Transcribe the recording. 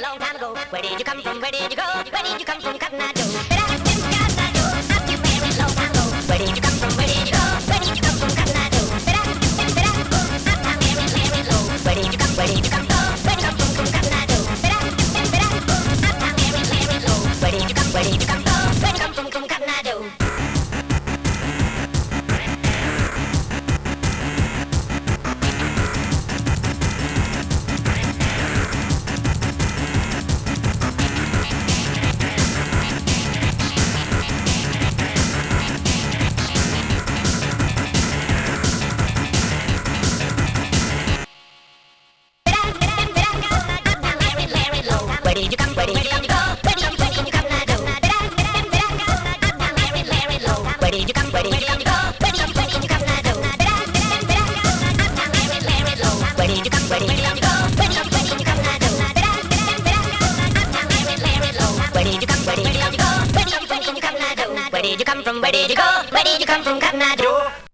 long time ago. Where did you come from? Where did you go? Where did you come from, Cotton Eye Joe? Where did you come from? Where did you go? Where did you come from, Cotton Eye Joe? Where did you come? Where did you come? Where did you come from, Cotton Eye Joe? Where did you come? Where did you come? Where did you come from, Cotton Eye Joe? Where did you come? Where did you come? Where did you come from, Cotton Eye Joe? Where did you come? Where did you come? Where did you come from, Cotton Eye Joe? Where did you come? Where did you come? Where did you come from, Cotton Eye Joe? Where did you come? Where did you come? Where did you come from, Cotton Eye Joe? Where did you come from? Where did you go? Where did you come from, Cotton Eye Joe?